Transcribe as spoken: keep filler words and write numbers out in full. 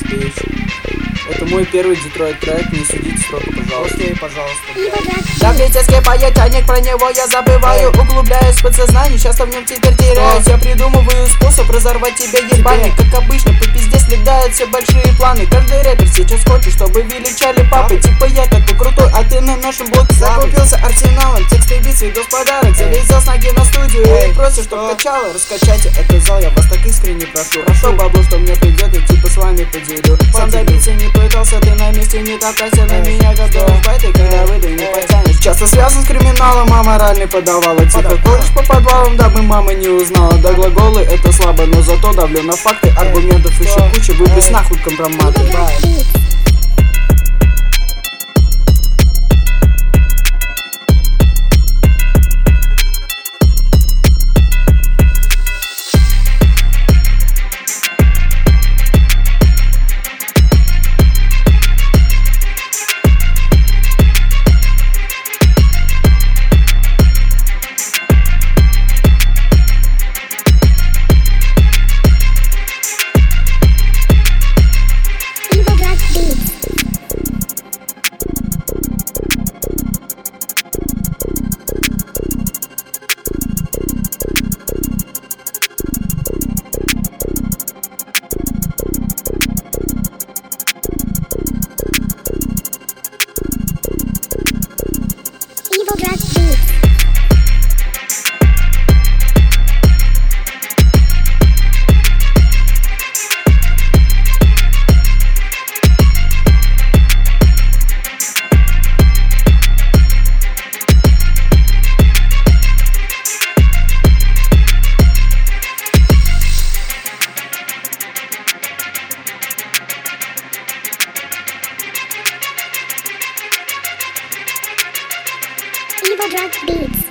Bitch. Это мой первый Детройт трек, не судите строго, пожалуйста. Окей, пожалуйста. Да, блестяцкий поединок, про него я забываю. Углубляюсь в подсознание, часто в нем теперь теряюсь. Я придумываю способ разорвать тебе ебальник. Как обычно, по пизде слетают все большие планы. Каждый рэпер сейчас хочет, чтобы величали папы. Типа я такой крутой, а ты на нашем блоке закупился арсеналом. Тексты бит, видос подарок, залезал с ноги на студию и просишь, чтоб качало. Раскачайте этот зал, я вас так искренне прошу. Прошу бабло, что мне придет, и типа с вами поделю. Сам добиться не пытался, ты на месте не топтайся на меня, готовишь байты, когда выйду не потянешь. Часто связан с криминалом, а моральный подавала. Типа ходишь по подвалам, дабы мама не узнала. Да глаголы это слабо, но зато давлю на факты. Аргументов еще куча, выбрось нахуй компроматы. Evil Drug Beats.